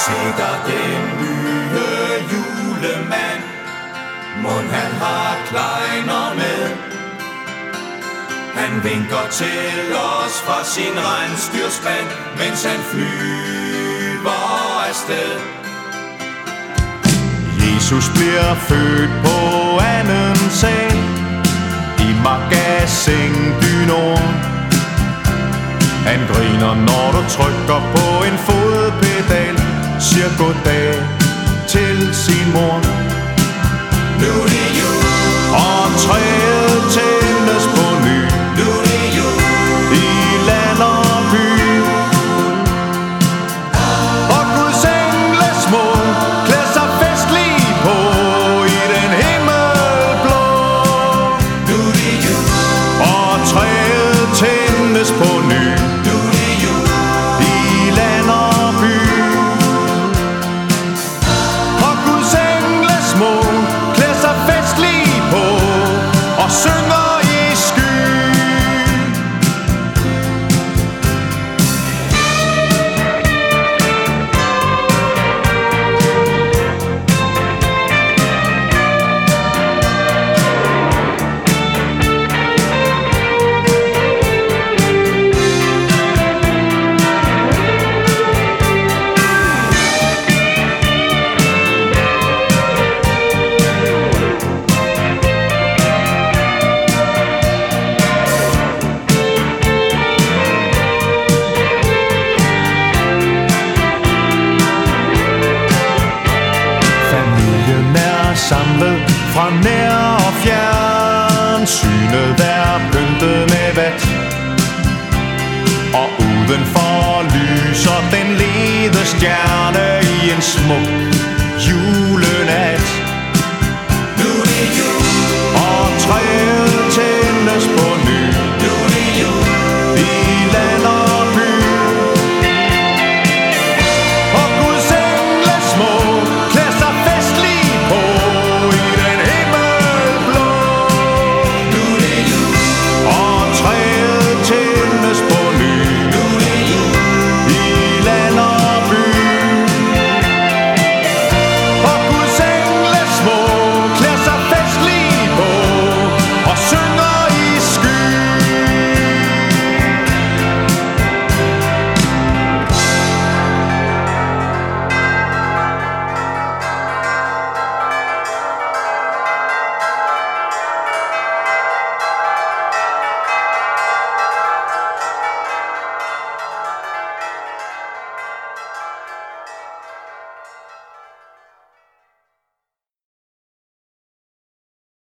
Se der den nye julemand, mon han har klejner med. Han vinker til os fra sin rensdyrspand, mens han flyver afsted. Jesus bliver født på anden sal i Magasin du Nord. Han griner, når du trykker på en fodpedal, siger goddag til sin mor. Nu er det jul, og træet tændes på ny. nu er det jul, I land og by, og Guds engle små klæder sig festligt på i den himmelblå. nu er det jul, Og træet tændes på ny. nu er det jul, I land og by, og Guds engle små klæder sig festligt på og synger i skyen. Familien er samlet fra nær og fjern. Synet er pyntet med vat, og udenfor lyser den lede stjerne i en smuk